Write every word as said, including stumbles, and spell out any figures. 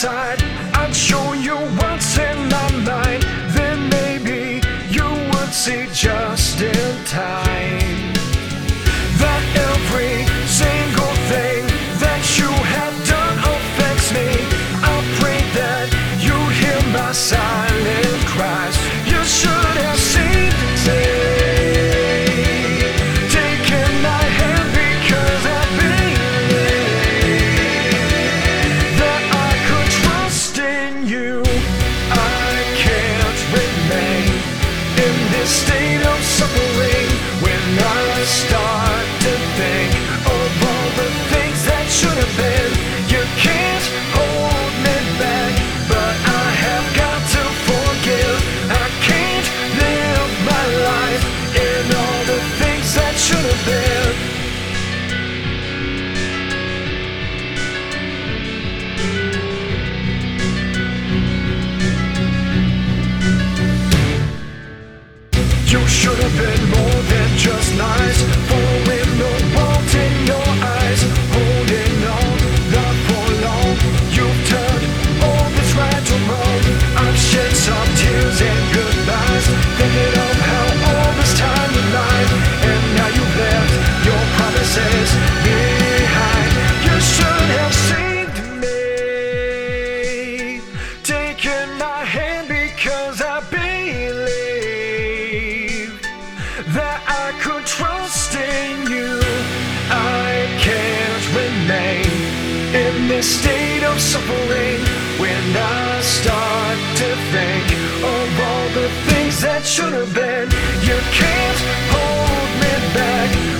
side, I'd show you what's in my mind. Then maybe you would see just in time that every single thing that you have done affects me. I pray that you hear my silent cries. You should have seen me. State of suffering when I start to think of all the things that should have been. You can't hold me back, but I have got to forgive. I can't live my life in all the things that should have been. You should have been more than just lies, following the world in your eyes, holding on, not for long. You've turned all this right to wrong. I've shed some tears and goodbyes, thinking of how all this time went live, and now you've left your promises behind. You should have seen me, taken my hand because I believe that I could trust in you. I can't remain in this state of suffering when I start to think of all the things that should have been. You can't hold me back.